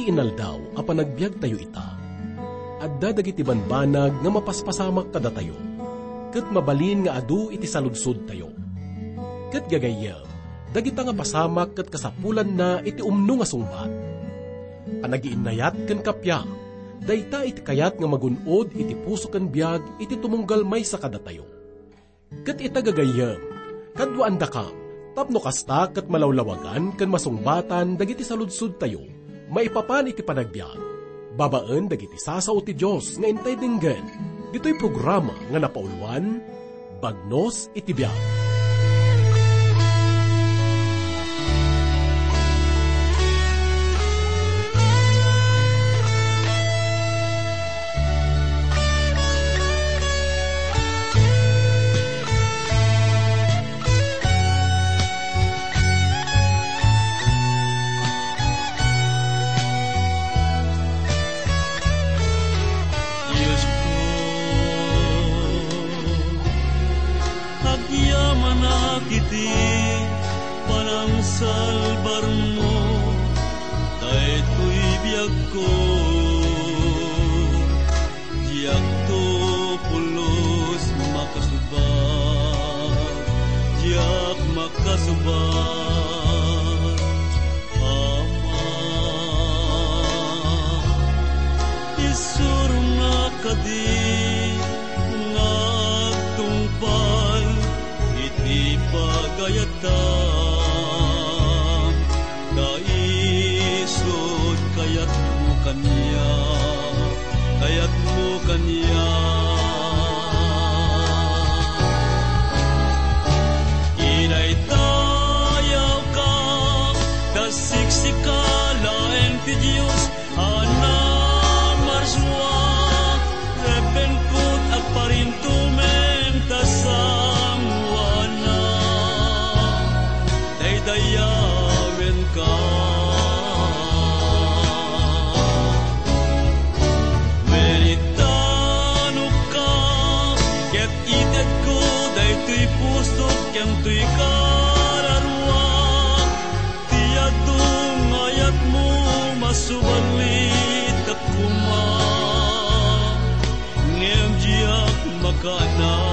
inaldaw a panagbiag tayo ita. Adda dagiti banbanag nga mapaspasamak kada tayo. Ket mabalin nga adu iti saludsod tayo. Ket gagayem, dagita nga pasamak ket kasapulan na iti umno nga sungbat. Panagiinayat ken kapya, dayta iti kayat nga magunod iti puso ken biag iti tumunggal may sa kada tayo. Ket ita gagayem, kadwa anda kam, tapno kasta ket malawlawagan ken masungbatan dagiti saludsod tayo, maipapan iti panagbiag. Babaan dagiti sasaw ti Dios nga intay dinggen, dito'y programa nga napauluan, Bagnos iti Biag. Iti panangsalbar mo, daytoy biag ko, diak to pulos makasubat, diak makasubat. Ama, isur nga kadi ngagtungpal pagayatam, kaisod kayat mo kanya, kayat mo kanya. Inay tayaw ka, kasiksikalaeng ti Diyos, anamarswa, rebenkot at parintumen tasang dayawen ka. Wenitano ka, ket ited ko, daytoy puso, ken tuy kararwa. Tiyadong ayat mo, masubalit akuma. Ngem diak makana.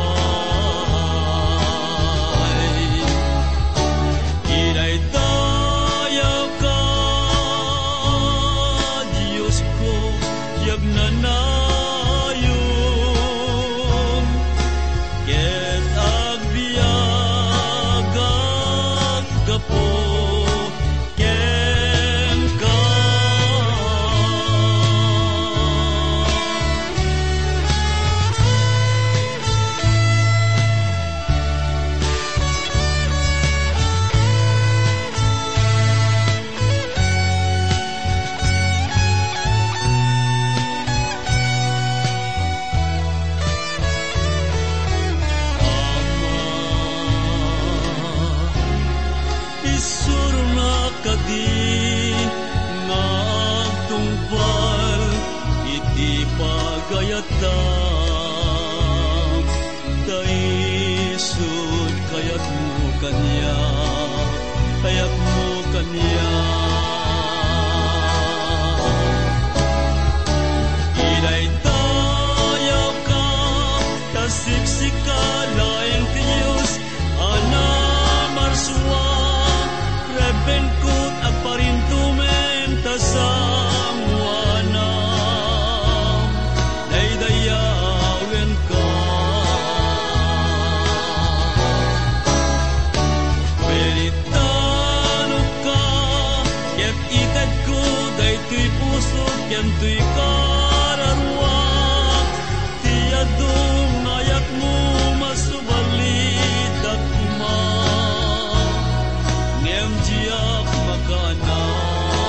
Daisud kayat mo kanya, kayat mo kanya. Inay tayaw ka, kasiksikalaeng ti Diyos, anamarswa, rebenkot at parintumen tasang wana. Daydayawen ka. Wenitano ka, ket ited ko, daytoy puso, ken tuy kararwa. Tiyadong ayat mo, masubalit akuma. Ngem diak makanay.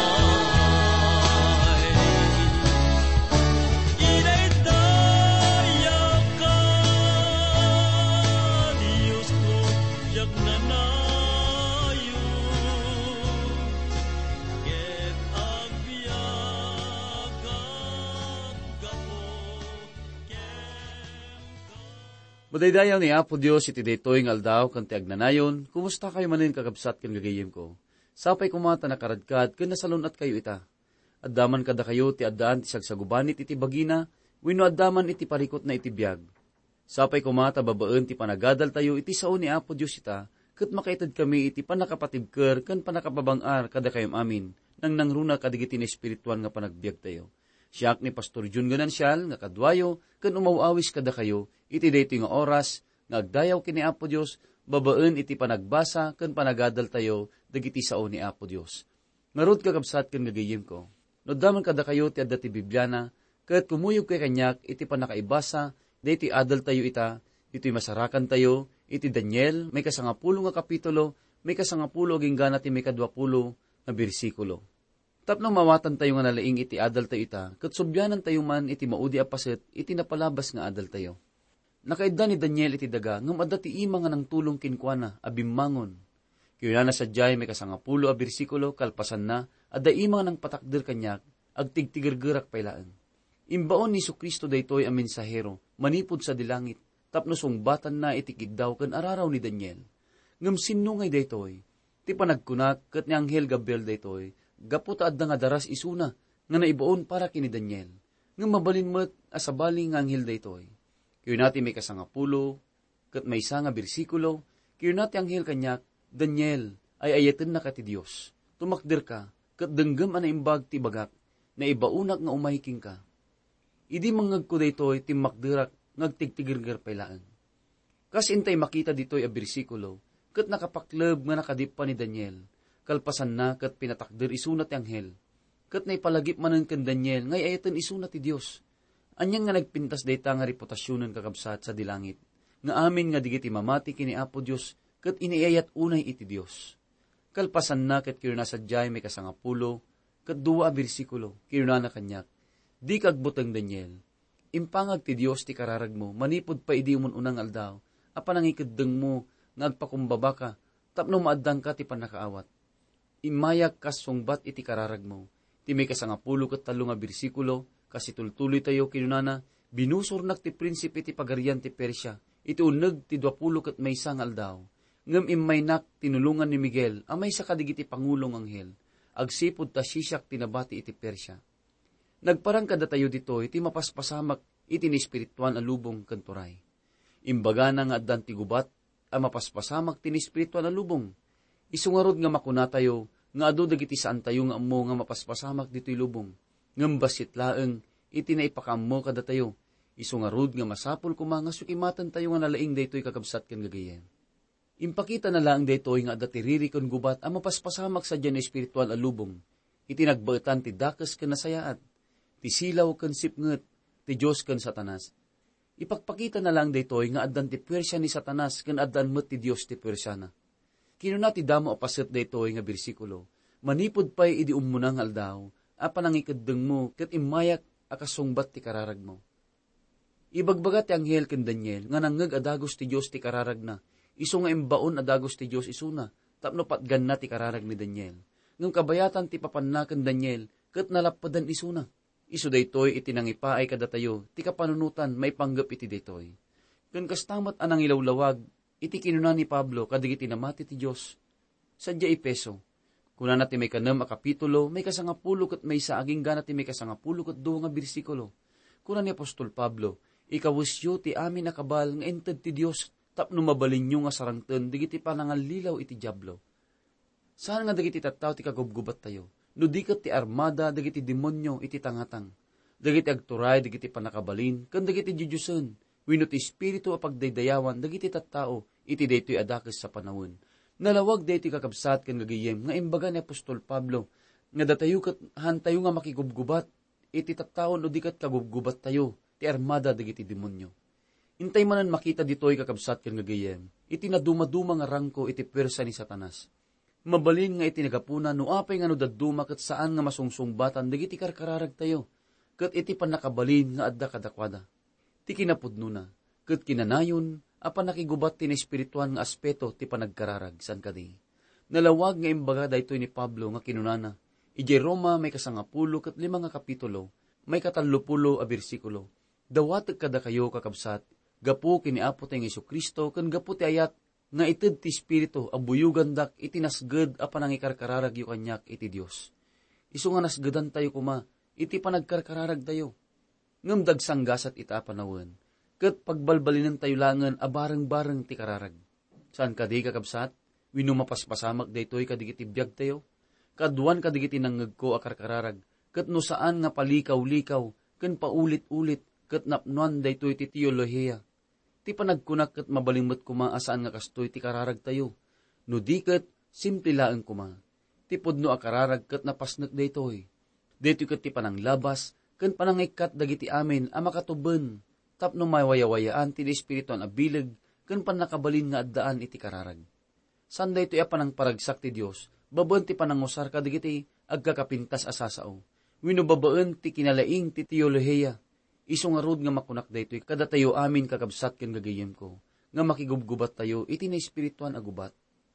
Madaydayaw ni Apo Diyos iti daytoy nga aldaw kanti agnanayon, kumusta kayo manin kakabsat ken gagayem ko? Sapay kumata nakaradkad ken nasalunat kayo ita. Addaman kada kayo ti addaan ti sagsagubanit iti bagina, wenno addaman iti parikot na iti biag. Sapay kumata babaen ti panagadal tayo iti sao ni Apo Diyos ita, ket makaitad kami iti panakapatibker ken panakapabangar kada kayom amin, nang nangruna kadigiti ni espirituan nga panagbiag tayo. Siak ni Pastor Jun Ganansyal nga kadwayo ken umawawis kada kayo iti daytoy nga oras nga agdayaw kini Apo Diyos, babaen iti panagbasa ken panagadal tayo dagiti sao ni Apo Diyos. Ngarud kakabsat ken gagayem ko. No daman kada kayo ti adda ti Bibliana, ket kumuyog kay kanyak iti panakaibasa, daytoy adal tayo ita, ito'y masarakan tayo, iti Daniel, may 10 nga kapitulo, may 10 aging gana ti may 20 na bersikulo. Tapno mawatan tayo nga nalaing iti adal tayo ita, ket subyanan tayo man iti maudi apaset, iti napalabas nga adal tayo. Nakaidda ni Daniel iti daga, ngam adda ti ima nga nang tulong kinkwana, abimmangon. Kaya na sadyay may 10 a bersikulo, kalpasan na, adda ima nga nang patakder kanyak, agtigtigirgirak pailaan. Imbaon ni Jesucristo daytoy a mensahero, manipod sa dilangit, tapno sungbatan na itikid daw ken araraw ni Daniel. Ngem sinno ngay daytoy, ti panagkunak ket ni Anghel Gabriel daytoy, gapu ta adda nga daras isuna, nga naibaon para kini Daniel. Ngem mabalin met asabali nga anghel daytoy. Kiyo nati may 10 ket may 1 bersikulo, kiyo nati anghel kanyak, Daniel, ay ayaten na ka ti Dios. Tumakder ka, ket denggem ana imbag ti bagak, na ibaunak nga umahiking ka. Idi mangag ko daytoy timmakderak ngagtigtigirger pailaan. Kas intay makita ditoy a bersikulo, ket nakapakleb nga nakadip pa ni Daniel, kalpasan na ket pinatakder isunat ti anghel, ket naipalagip manen ken Daniel ngay ayaten isunat ti Dios. Anyang nga nagpintas dayta nga reputasyonen kakabsat sa dilangit, nga amin nga digiti mamati kini Apo Dios, ket iniayat unay iti Dios. Kalpasan na ket kiruna sadyay may 10 ket 2 bersikulo, kiruna na kanyak, di kagbuteng Daniel, impangag ti Dios ti kararag mo, manipod pa idi umon unang aldaw, apan nangikeddeng mo, nga agpakumbaba ka, tapno maaddang ka ti panakaawat. Imayak kas sungbat iti kararag mo, ti may 10 ket 3 bersikulo, kasi tultuloy tayo kinunana, binusurnak ti prinsipe ti pagarian ti Persya, iti uneg ti 20 ket may 1 aldaw, ngem immaynak tinulungan ni Miguel, amay sa kadigiti pangulong anghel, agsipod ta Shishak tinabati iti Persya. Nagparang kada tayo dito, iti mapaspasamak, iti ni espirituan alubong kanturay. Imbaga na nga addan ti gubat, a mapaspasamak ti ni espirituan alubong. Isungarod nga makuna tayo, nga adu dagiti saan tayo nga ammo nga mapaspasamak dito'y lubong. Ngem basit laeng, iti na ipakammo kada tayo. Isungarod nga masapul kumanga sukimatan tayo nga nalaing daytoy kakabsat ken gagayen. Impakita na lang daytoy nga adda ti riri ken gubat, a mapaspasamak sa dyan na espirituan alubong. Iti nagbaetan ti dakes ken nasayaat. Ti silaw ken sipnget, ti Diyos ken Satanas. Ipagpakita na lang daytoy nga addan ti puwersya ni Satanas ken addan met ti Dios ti puwersya na. Kinuna ti damo apaset daytoy nga bersikulo, manipod pay idi ummunang aldaw, apan nangikeddeng mo ket imayak akasungbat ti kararag mo. Ibagbaga ti anghel ken Daniel nga nangeg adagos ti Dios ti kararag na, isu nga imbaon adagos ti Dios isuna, tapno patgan na ti kararag ni Daniel. Ngem kabayatan ti papanna ken Daniel ket nalappadan isuna. Isu daytoy iti nangipaay kada tayo, ti kapanunutan may panggap iti daytoy. Ken kastamat anang ilawlawag, iti kinuna ni Pablo kadigiti namati ti Dios. Sadya ipeso. Kuna nati may 6 a kapitulo, may 10 ket may 1 aging gana ti may 10 ket 2 nga bersikulo. Kuna ni Apostol Pablo, ikawusyo ti amin nakabal nga ented ti Dios, tapno mabalin nyo nga sarangten, digiti panangalilaw iti diablo. Saan nga dagiti tattaw ti kagubgubat tayo? No diket ti armada, dagiti demonyo, iti tangatang. Dagiti agturay, dagiti panakabalin, kan dagiti jujusen. Wenno ti espiritu a pagdaydayawan, dagiti tattao, iti daytoy adakes sa panawon. Nalawag dayti kakabsat ken gagayem, nga imbaga ni Apostol Pablo, nga datayo ket hantayo nga makigubgubat, iti tattao no diket kagubgubat tayo, ti armada dagiti demonyo. Intay manan makita ditoy kakabsat ken gagayem, iti naduma-duma nga rangko iti pwersa ni Satanas. Mabalin nga iti nagapuna, no apay nga no dadduma ket saan nga masungsungsbatan, dagiti karkararag tayo, ket iti panakabalin nga adda kadakwada. Ti kinapudno na, ket kinanayon, apan nakigubat ti espirituan nga aspeto ti panagkararag, san kadi. Nalawag nga imbaga daytoy ni Pablo nga kinunana, ije Roma may 10 ket 5 nga kapitulo, may 30 a bersikulo. Dawat kada kayo kakabsat, gapu kini Apo tayong Jesucristo, ken gapu ti ayat, nga ited ti espiritu, abuyugan dak itinasged apan ang ikarkararag yu kanyak iti Dios. Isu nga nasgadan tayo kuma, iti panagkarkararag tayo. Ngem dagsanggasat ita panawen, ket pagbalbalinan tayo langan abareng-bareng ti kararag. Saan kadi kakabsat? Wino mapaspasamak daytoy kadigiti biyag tayo? Kaduan kadigiti nangngeg ko akarkararag, ket no saan nga palikaw-likaw, ken paulit-ulit, ket napnuan daytoy ti teolohiya. Ti panagkunak ket mabalimot kuma asaan nga kastoy ti kararag tayo. No di ket simple laeng kuma. Ti pudno akararag ket napasnek daytoy. Daytoy ket ti pananglabas, ken panangikat dagiti amin a makatuben, tapno maywayawayaan ti espirituan a bileg, ken panakabalin nga addaan iti kararag. Sanda ito panang paragsak ti Dios, babaen ti panangusar kadigiti agkakapintas asasao. Wino babaen ti kinalaing ti teolohiya. Isu nga rod nga makunak daytoy kada tayo amin kakabsat ken gagayem ko, nga makigubgubat tayo iti na espirituan agubat.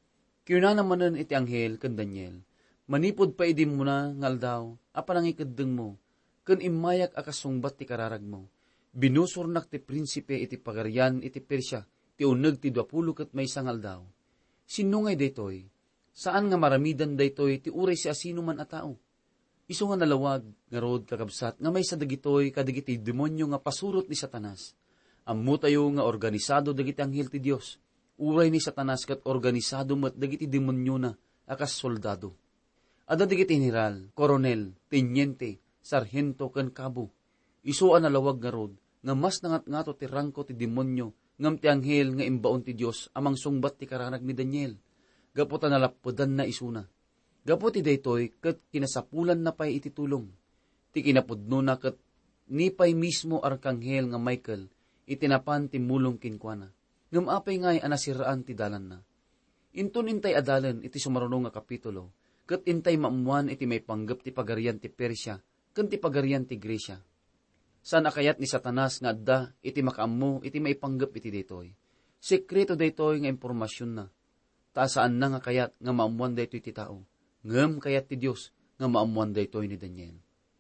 Kinuna namanen iti anghel ken Daniel, manipod pa idim mo na ngal daw, apanangikeddeng mo, ken imayak akasungbat ti kararag mo. Binusurnak ti prinsipe iti pagarian iti Persya, ti uneg ti 20 ket maysa ngal daw. Sinungay daytoy, saan nga maramidan daytoy ti uray si asino man a tao. Isu nga nalawag nga rod kakabsat nga may sa dagitoy kadigiti demonyo nga pasurot ni Satanas. Ammo tayo nga organisado dagiti anghel ti Dios. Uray ni Satanas ket organisado met dagiti demonyo na akas soldado. Adda dagiti general, koronel, tenyente, sarhento ken kabo. Isu ang nalawag nga rod nga mas nangat-ngato ti rangko ti demonyo ngam ti anghel nga imbaon ti Dios amang sungbat ti kararag ni Daniel. Gaputa nalappudan na isuna. Gaputi daytoy ket kinasapulan na pay iti tulong. Ti kinapudno na ket nipay mismo arkanghel nga Michael itinapan ti mulong kinkwana. Ngem apay ngay anasiraan ti dalan na. Intun intay adalan iti sumarunong nga kapitulo, ket intay maamuan iti may panggep ti pagarian ti Persya ken ti pagarian ti Gresya. Saan akayat ni Satanas nga adda iti makaammo iti may panggep iti daytoy. Sekreto daytoy nga impormasyon na. Taasaan na nga kayat nga maamuan daytoy ti tao. Ngem kayat ti Dios nga maamuan daytoy ni Daniel.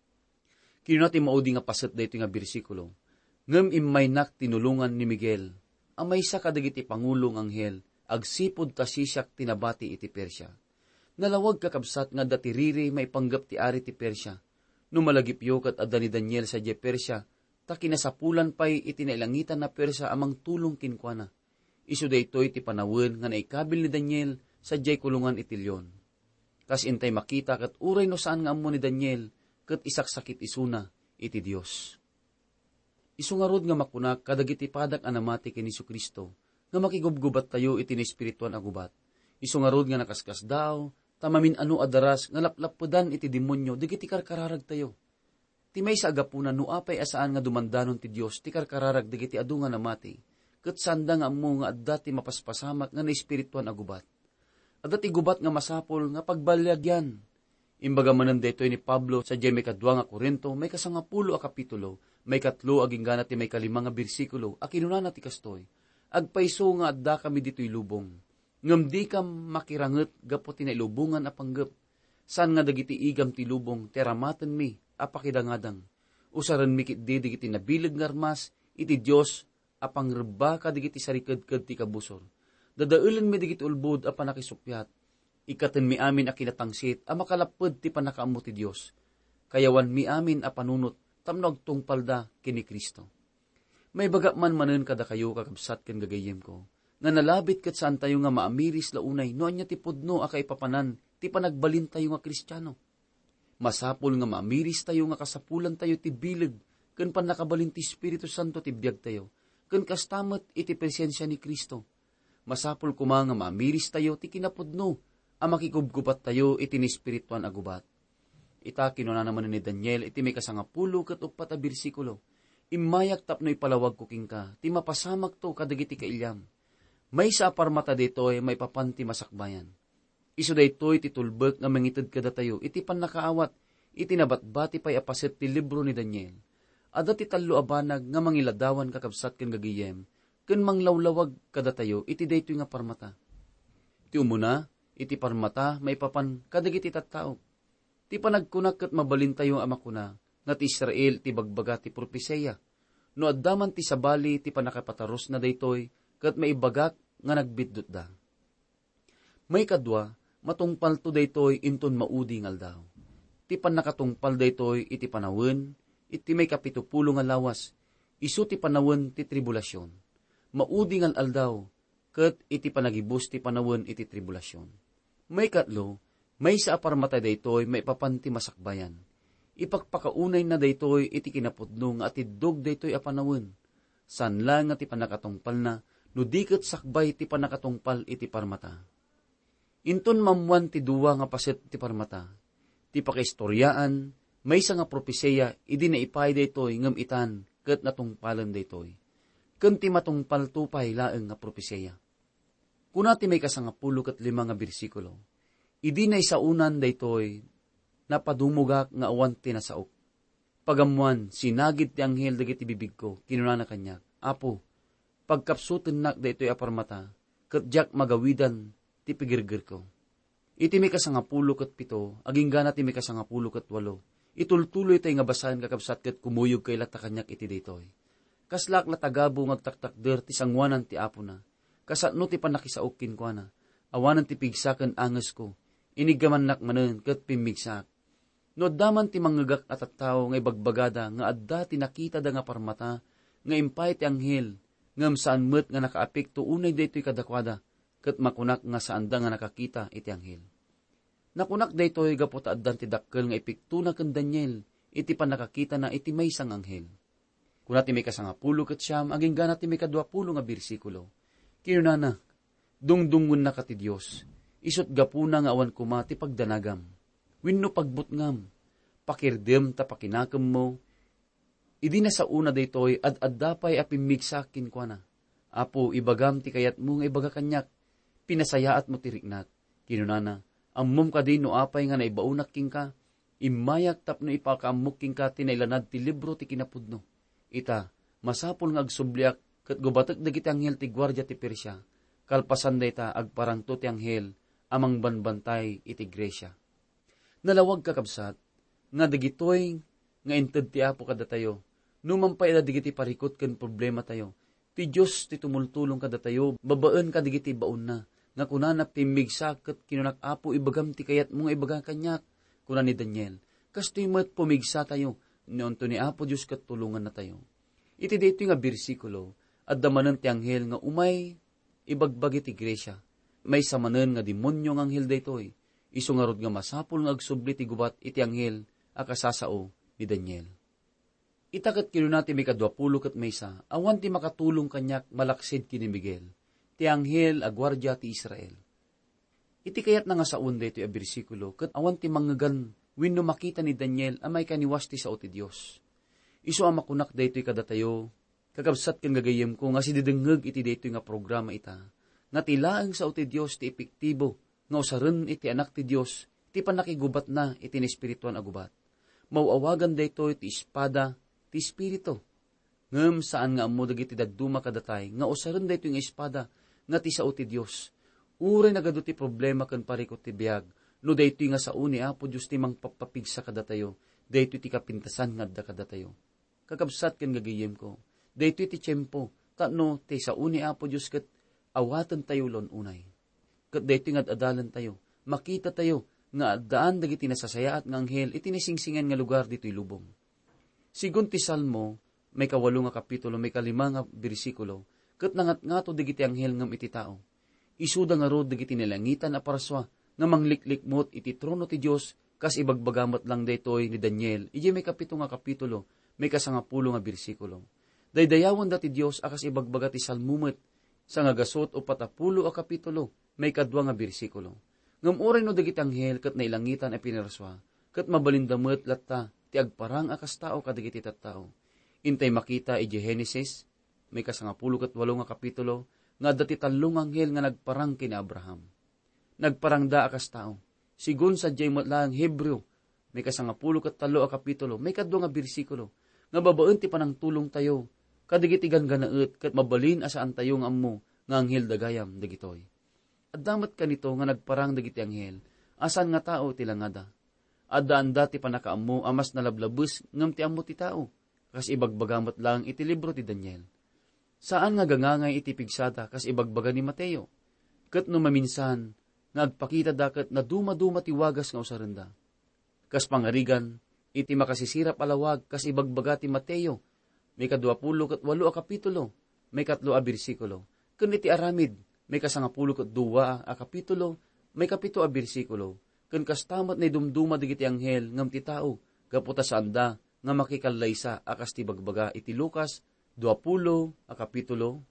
Kinuna ti maudi nga paset daytoy nga bersikulo. Ngem immaynak tinulungan ni Miguel, amay sa kadagiti pangulong anghel, agsipod ta sisyak tinabati iti Persya. Nalawag kakabsat nga datiriri maipanggap ti ari ti Persya. No malagipyo ket adda ni Daniel sa Persya, ta kinasapulan pay iti nailangitan na Persya amang tulong kinkwana. Isu daytoy ti panawen nga naikabil ni Daniel sa kulungan iti leon. Kas intay makita ket uray no saan nga ammo ni Daniel ket isaksakit isuna iti Dios. Isu nga rod nga makunak kadagiti padak anamati ken Jesu-Kristo nga makigubgubat tayo iti ni espirituan agubat. Isu nga rod nga nakaskas daw tamamin ano adaras nga laplappedan iti demonyo digiti karkararag tayo. Ti may sa agapunan no apay asaan nga dumandanon ti Dios ti karkararag digiti adu nga namati ket sanda nga ammo nga adda ti mapaspasamak nga na espirituan agubat. Adda ti gubat nga masapol nga pagbalyagyan. Imbaga manen daytoy ni Pablo sa may 2 nga Korinto, may 10 a kapitulo, may 3 aging gana ti may 5 nga bersikulo, a kinunana ti kastoy. Agpaiso nga adda kami dito'y lubong. Ngem di kam makiranget gapo ti nailubongan a panggep. San nga dagiti igam ti lubong, teramaten mi, apakidangadang. Usaran mi kitdi digiti nabileg nga armas, iti Dios, apangrebba ka digiti sariked-ked ti kabusor. Dadaulen mi digiti ulbod a panakisupyat. Ikaten mi amin a kinatangsit a makalapped ti panakaammo ti Dios. Kayawan mi amin a panunot tamno agtungpalda kini Kristo. May baga man manen kada kayo kakabsat ken gagayem ko. Nga nalabit ket saan tayo nga maamiris launay no anya ti pudno a kaipapanan ti panagbalin tayo nga Kristiyano. Masapol nga maamiris tayo nga kasapulan tayo ti bileg ken panakabalin ti Espiritu Santo ti biag tayo ken kastamet iti presensya ni Kristo. Masapol kuma nga maamiris tayo ti kinapudno, a makikubgubat tayo iti ni espirituan agubat. Ita kinuna naman ni Daniel iti may 10 ket 4 a bersikulo. Imayak tapno ipalawag ko king ka, ti mapasamak to kadagiti kailyam. May sa aparmata ditoy may papanti masakbayan. Isu daytoy ti tulbek nga mangited kada tayo, iti panakaawat, iti nabatbati pay apaset ti libro ni Daniel. Ada ti tallo abanag nga mangiladawan kakabsat ken gagiyem, ken manglawlawag kada tayo, iti daytoy nga parmata. Ti umuna, iti parmata may papan kadagiti tattao. Ti panagkunak ket mabalin tayo amakuna, nga ti Israel ti bagbaga ti propesya. No addaman ti sabali ti panakapataros na daytoy, ket maibagak nga nagbitdot da. May kadwa, matungpal to daytoy inton maudi ngal daw. ti panakatungpal daytoy iti panawin, iti may 70 nga lawas, isu ti panawin ti tribulasyon. Maudi ngal aldaw, ket iti panagibus ti panawin iti tribulasyon. May katlo, may sa aparmatay daytoy may papanti masakbayan. Ipagpakaunay na daytoy iti kinapudno nga atidog daytoy a panawin. Sanla nga ti panakatungpal na, no diket sakbay ti panakatungpal iti parmata. Inton mamuan ti duwa nga paset ti parmata, ti pakistoryaan, may sa nga propeseya, idi na ipay daytoy ngem itan, ket natungpalan daytoy. Ken ti matungpal tupay laeng nga propeseya. Kuna ti may 15 nga bersikulo, idi na isaunan daytoy, napadumugak nga awan ti nasaok. Pagamuan, sinagid ti anghel dagiti bibig ko, kinuna na kanya, Apo, pagkapsuten nak daytoy aparmata, ket jak magawidan ti pigirgir ko. Iti may 17, aging gana ti may 18, itultuloy tay nga basahan kakabsat ket kumuyog kay latakanyak iti daytoy. Kaslak latagabo ngagtaktakder ti sangwanan ti apo na, kasatno ti panakisaok kinkwana, awanan ti pigsaken anges ko, inigaman nak manen ket pimigsak. No daman ti manggagak at tattao nga ibagbagada nga adda ti nakita da nga parmata, nga impay ti anghel, ngem saan met nga nakaapekto unay daytoy kadakwada, ket makunak nga saan da nga nakakita iti anghel. Nakunak daytoy gapu ta addan ti dakkel nga ipiktunak ken Daniel, iti panakakita na iti maysang anghel. Kuna ti may 19 ket siyam, aging gana ti may 20 nga bersikulo. Kinunana, dungdungun na ka ti Diyos, isut gapuna nga awan kuma ti pagdanagam. Wenno pagbutngam, pakirdem ta pakinakam mo, idi na sa una daytoy ad-addapay a pimigsakin kwa na. Apo, ibagam ti kayat mo nga ibaga kanyak, pinasayaat mo ti riknat. Kinunana, ammom ka din no apay nga naibaunak king ka, imayak tapno ipakaamuk king ka tinailanad ti libro ti kinapudno. Ita, masapul nga agsubliak, ket gubatek dagiti anghel ti gwardya ti Persya, kalpasan dayta agparangto ti anghel, amang banbantay iti Gresya. Nalawag kakabsat, nga dagitoy nga inted ti apo kada tayo, numampay da digiti parikot ken problema tayo, ti Diyos ti tumultulong kada tayo, babaan ka digiti baon na, nga kunana pimigsak ket kinunak apo ibagam ti kayat mo nga ibaga kanyak, kuna ni Daniel, kastoy met pumigsa tayo, noon to ni apo Diyos ket tulungan na tayo. Iti dito nga bersikulo, at damanan ti anghel nga umay ibagbagi ti Gresya, may samanen nga demonyo nga anghel daytoy, isu nga rod nga masapul nga agsubli ti gubat iti anghel a kasasao ni Daniel. Itaket kinunati may 20 ket maysa, awan ti makatulong kanyak malaksid kini Miguel, ti anghel a gwardya ti Israel. Iti kayat na nga saun dayto a bersikulo, ket awan ti manggagan wenno makita ni Daniel a may kaniwas ti sao ti Dios. Isu a makunak daytoy kadatayo, kakabsat ken gagayem ko nga sididengeg iti daytoy nga programa ita, nga tilaeng sao ti Dios ti epektibo, nga usaren iti anak ti Dios, ti panakigubat na iti espirituan agubat. Mauawagan daytoy ti espada, ti espiritu. Ngem saan nga ammo dagiti dadduma kadatay, nga usaren daytoy nga espada, nga ti sao ti Dios. Uray nagadu ti problema ken parikot ti biag, no daytoy nga sao ni Apo Dios ti mangpapapigsa kadatayo, daytoy ti kapintasan nga adda kadatayo. Kakabsat ken gagayem ko, daytoy ti tiyempo, tano ti sao ni Apo Dios ket awaten tayo lon unay. Ket daytoy nga adalan tayo, makita tayo, nga addaan dagiti nasasayaat nga anghel, iti nisingsingan nga lugar dito'y lubong. Sigun ti Salmo, may 8 nga kapitulo, may 5 nga bersikulo, ket nangat-ngato dagiti anghel ngam iti tao. Isuda nga rod dagiti nilangitan a paraswa, nga mangliklikmot iti trono ti Dios, kas ibagbagamat lang daytoy ni Daniel, iji may 7 nga kapitulo, may 10 nga bersikulo. Daydayawan dati Dios akas ibagbaga ti Salmumet, sa nga gasot o 40 a kapitulo, may 2 nga bersikulo. Ngam oray no dagiti anghel ket nailangitan a pinaraswa, ket mabalindamet latta ti agparang akas tao kadagiti tattao. Intay makita iti Genesis, may 18 nga kapitulo, nga dati 3 anghel nga nagparang kina Abraham. Nagparang da akas tao. Sigun sa jay matlang Hebreo, may 13 a kapitulo, may 2 nga bersikulo, nga babaen ti panang tulong tayo, kadagiti ganganaet ket mabalin asaan tayo nga ammo nga anghel dagayam dagitoy. Addamet kanito nga nagparang dagiti anghel, asan nga tao ti langada. Addaan dati panakaammo amas nalablabes ngem ti ammo ti tao, kas ibagbagamat lang iti libro ti Daniel. Saan nga gangangay iti pigsada kas ibagbaga ni Mateo, ket no maminsan nga agpakita daket na duma-duma ti wagas nga usarenda. Kas pangarigan, iti makasisirap alawag, kas ibagbaga ti Mateo, may 28 a kapitulo, may 3 a bersikulo. Kun iti aramid, may 12 a kapitulo, may 7 a bersikulo. Kun kastamat na dumduma digiti anghel ngam ti tao, gaputa sa anda, nga makikalaysa akas ti bagbaga iti Lucas, 20 a kapitulo,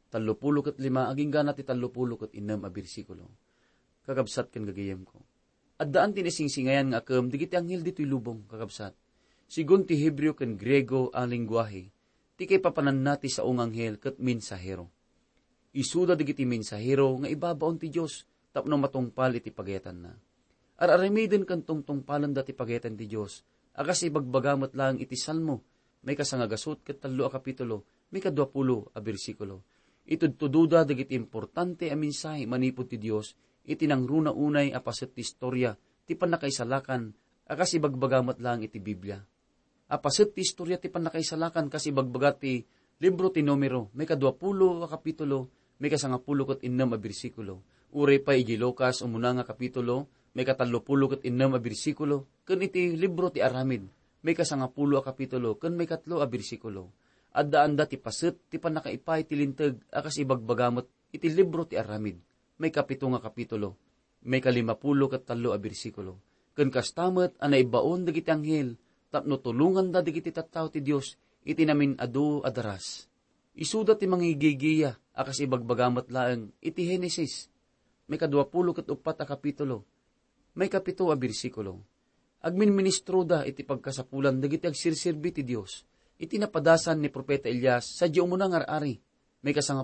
35 aging gana ti 36 a bersikulo. Kakabsat ken gagayem ko. At daan tinisingsingayan nga akam, digiti anghel dito'y lubong, kakabsat. Sigun ti Hebreo ken Grego ang lingwahe, ti kay papanan nati sa anghel ket mensahero. Isuda digiti mensahero nga ibabaon ti Dios tapno matungpal iti pagayatan na. Araramiden kan tungtungpalan dati pagayatan ti Dios, akas ibagbagamat lang iti Salmo, may kasangagasot ket 3 a kapitulo, may 20 a bersikulo. Itudtududa dagiti importante a mensahe manipod ti Dios, iti nang runa unay a paset ti istorya, ti panakaisalakan, akas ibagbagamat lang iti Biblia. Apaset ti istorya ti panakaisalakan, kasi ibagbagat ti libro ti Numero, may 20 a kapitulo, may 10 a bersikulo. Uray pa iti Lucas, umuna nga kapitulo, may 36 a bersikulo, ken iti libro ti Aramid, may 10 a kapitulo, ken may 3 a bersikulo. At daan da ti paset, ti panakaipay ti linteg, akas ibagbagamot, iti libro ti Aramid, may 7 nga kapitulo, may 53 a bersikulo. Ken kastamet, anay baon dagiti anghel, tapno tulungan da dagiti tattao ti Dios, iti namin adu adaras. Isuda ti mangigigiya, akas ibagbagamot laeng, iti Henesis, may 24 a kapitulo, may 7 a bersikulo. Agminministro da iti pagkasapulan dagiti agsirsirbi ti Dios. Iti napadasan ni Propeta Elias sa umunang ar-ari. May 10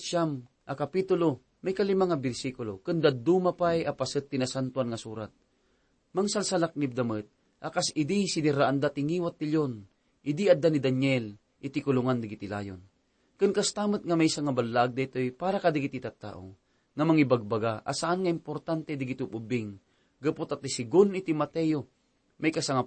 a kapitulo, may 5 a bersikulo. Kanda dumapay apaset tinasantuan nga surat. Mangsalsalak ni damet, akas idi siniraan da tingiwat tilyon. Idi adda ni Daniel, iti kulungan digiti layon. Ken kastamet nga may nga balag detoy para kadigiti tattao. Nga mangibagbaga, asaan nga importante digiti ubing. Gapot at sigun iti Mateo, may 18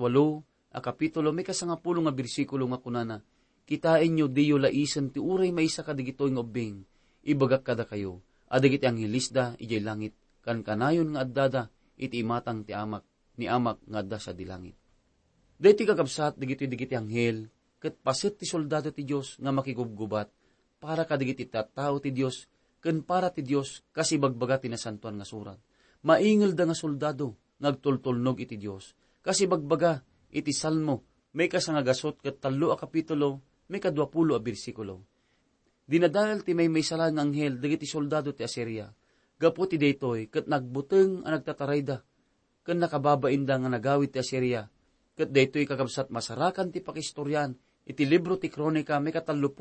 a kapitulo, may 10 nga bersikulo nga kunana, kitain nyo diyo laisen ti uray may isa kadigitoy nga ubing, ibagak kada kayo, adigiti ang hilisda, ijay langit, kan kanayon nga addada, iti imatang ti amak, ni amak nga adda sa dilangit. Deti kakabsat, digiti anghel, ket paset ti soldado ti Dios nga makigubgubat, para kadigiti tattao ti Dios, ken para ti Dios, kasi bagbaga tinasantuan nga surat. Maingel da nga soldado, ngagtultulnog iti Dios, kasi bagbaga, iti Salmo, may kasangagasot ket 3 a kapitulo, may 20 a bersikulo. Dinadal ti may sala ng anghel, dagiti soldado ti Assyria, gapu ti daytoy, ket nagbuteng ang nagtatarayda, ken nakababainda nga nagawid ti Assyria, ket daytoy kakabsat masarakan ti pakistoryan, iti libro ti Kronika, may 32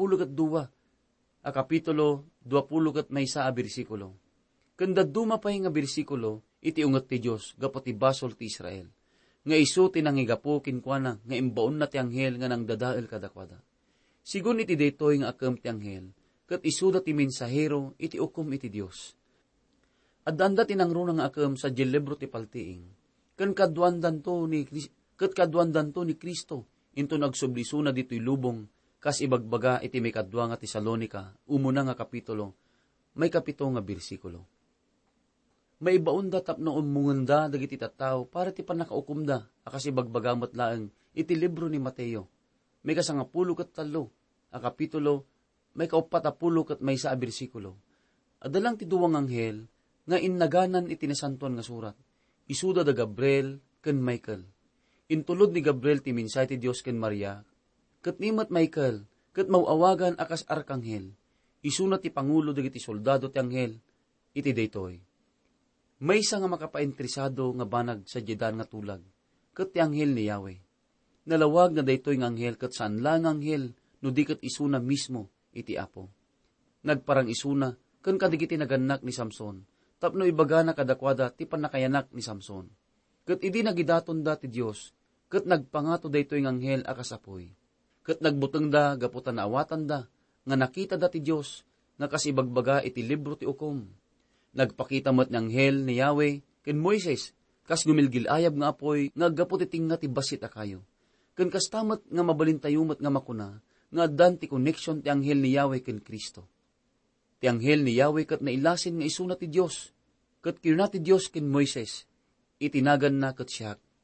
a kapitulo, 20 ket may 1 a bersikulo. Ken daduma pay nga bersikulo, iti unget ti Dios, gapu ti basol ti Israel. Nga iso tinangigapo kinkwana, nga imbaon na ti anghel nga nang dadael kadakwada. Sigun iti daytoy nga akam ti anghel, ket isuda ti mensahero, iti ukom iti Dios. Addanda tinangruna nga akam sa libro ti paltiing, ken kadwandan to ni Kristo, into nagsublisuna dito'y lubong, kas ibagbaga iti may 2 nga Tesalonica, umuna nga kapitulo, may 7 nga bersikulo. May ibaunda tapno umunganda dagiti tattao para ti panakaukumda, akas ibagbagamot laeng iti libro ni Mateo. May 10 ket 3 a kapitulo, may 40 ket may 1 a bersikulo. Adalang ti duwang anghel, nga innaganan iti nasantuan nga surat. Isuda da Gabriel ken Michael. Intulod ni Gabriel ti minsay ti Dios ken Maria, ket nimat Michael, ket mauawagan akas arkanghel. Isuna ti pangulo dagiti soldado ti anghel, iti daytoy. May isa nga makapaintrisado nga banag sa jedan nga tulag, ket ti anghel ni Yahweh. Nalawag na daytoy nga anghel ket saan lang anghel, no di ket isuna mismo iti Apo. Nagparang isuna, ken kadigiti naganak ni Samson, tapno ibaga na kadakwada ti panakayanak ni Samson. Ket idi nagidaton da ti Dios, ket nagpangato daytoy nga anghel akas apoy. Ket nagbuteng da gaputan na awatan da, nga nakita da ti Dios, nga kasibagbaga iti libro ti ukom. Nagpakita mo't ng anghel ni Yahweh, ken Moises, kas gumilgilayab nga apoy, nga agaputiting nga ti basit akayo. Ken kastamat nga mabalintayumat nga makuna, nga dan ti connection ti anghel ni Yahweh ken Kristo. Ti anghel ni Yahweh ket nailasin nga isuna ti Dios, ket kiruna ti Dios ken Moises, itinagan na ket siya.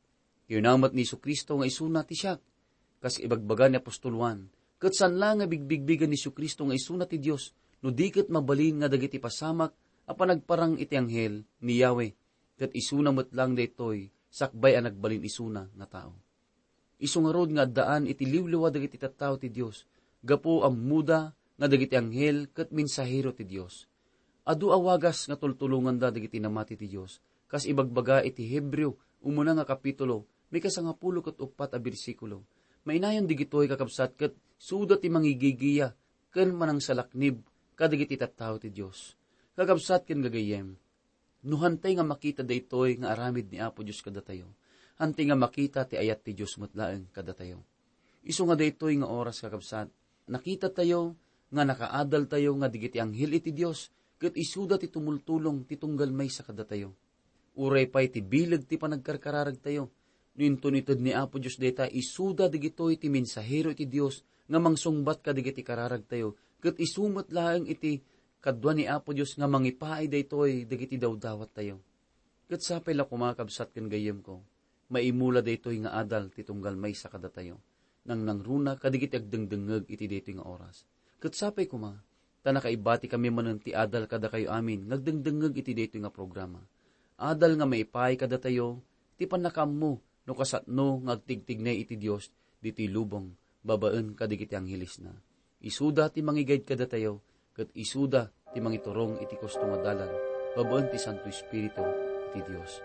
Kiyunamat ni Kristo nga isuna ti siyak, kas ibagbaga ni Apostol Juan, kat san lang nga bigbigbigan ni Kristo nga isuna ti Dios, no di kat mabalin nga dagiti pasamak, apan nagparang iti anghel ni Yahweh, kat isuna met lang daytoy, sakbay ang nagbalin isuna nga tao. Isu nga rod nga daan iti liwliwa dagiti tattao ti Dios, gapo ang muda nga dagiti anghel kat mensahero ti Dios. Adu awagas nga tultulungan da dagiti namati ti Dios, kas ibagbaga iti Hebreo, umuna nga kapitulo, may kasangapulo kat upat a bersikulo. Mainayon digitoy kakabsat kat sudat ti mangigigiya, ken manang salaknib, kadagiti tattao ti Dios. Kakabsat ken gagayem, no hantay nga makita daytoy nga aramid ni Apo Dios kadatayo, hantay nga makita ti ayat ti Dios metlaeng kadatayo. Isu nga daytoy nga oras kakabsat, nakita tayo, nga nakaadal tayo nga digiti anghel iti Dios, ket isuda ti tumultulong ti tunggal may sa kadatayo. Uray pay ti bilag ti panagkarkararag tayo, nintunitod ni Apo Dios deta isuda digitoy ti mensahero iti Dios nga mangsungbat ka digiti kararag tayo, ket isumet laeng iti kadwa ni Apo Dios nga mangipaay daytoy digiti dawdawat tayo. Ket sapay la kumakabsat ken gayem ko, maimula daytoy nga adal ti tunggal may sa kadatayo, nang nangruna kadigiti agdengdengeg iti daytoy nga oras. Ket sapay kuma, tanakaibati kami manen ti adal kada kayo amin, nagdengdengeg iti daytoy nga programa. Adal nga maipay kada tayo, ti panakam mo, no kasatno ngagtigtignay iti Dios, diti lubong, babaen kadigiti anghelis na. Isuda ti mangigayad kada tayo, ket isuda ti mangiturong iti kosto nga dalan, babaen ti Santo Espiritu iti Dios.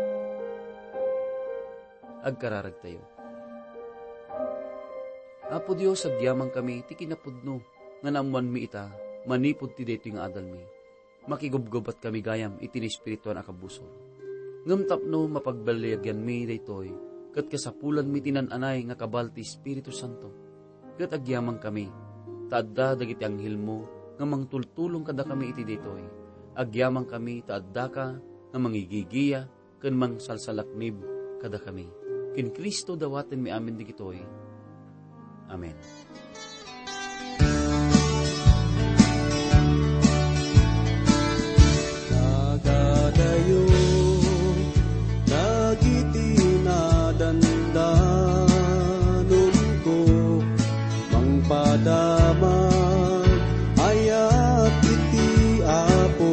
Agkararag tayo. Apo Dios, agyamang kami, ti kinapudno, nga naamuan mi ita, manipod ti daytoy nga adal mi. Makigubgubat kami gayam, iti ni Espirituan akabusor. Ngamtapno mapagbalayagyan mi daytoy, kat kasapulan mi tinananay nga kabal ti Espiritu Santo. Kat agyamang kami, taadda dagiti anghel mo, nga mangtultulong kada kami iti daytoy. Agyamang kami, taadda ka, nga mangigigiya, ken mangsalsalaknib kada kami. Kin Kristo dawaten mi amin digitoy. Amen. Nagadayo, dagiti nadandanon ko, mangpadamag, ayat iti Apo.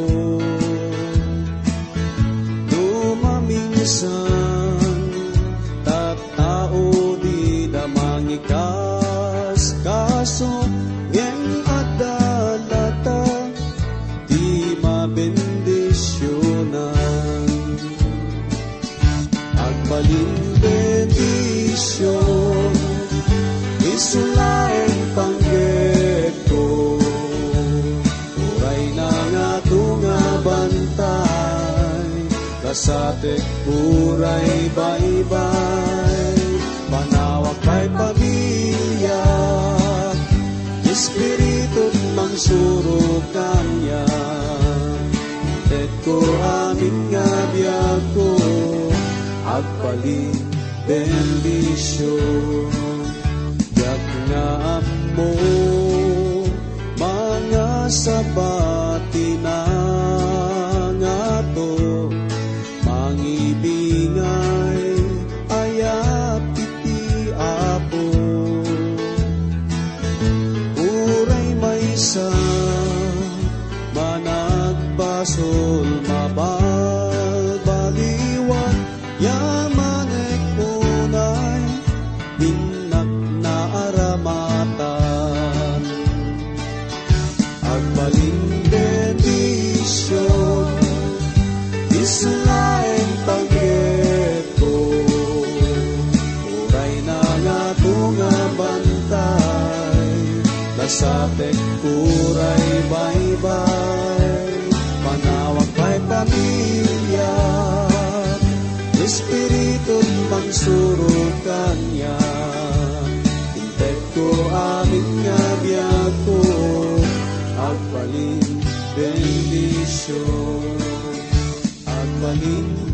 Lumaminsan, tattao di damangikas, kaso ngem adalata, di mabendisyonan. Agbalin bendisyon, isulaeng panggep ko, uray na nga tunga bantay, kasatek uray baybay, panawag kay pamilya, Espiritu mangsuro kanya, tet ko amin nga biyag ko, agbalin bendisyon. Yak nga mo, mga sabati na nga to, mangibingay, ayat iti Apo. Uray maysa, managbasol mabalbaliwan, yamanek unay, binak na aramatan. Agbalin bendisyon, islaeng pagget ko, uray na nga tunga bantay, lasapek uray baybay, panawag kay pamilya, Espiritu mangsuro kanya, intet ko amin nga biyag ko, agbalin bendisyon, agbalin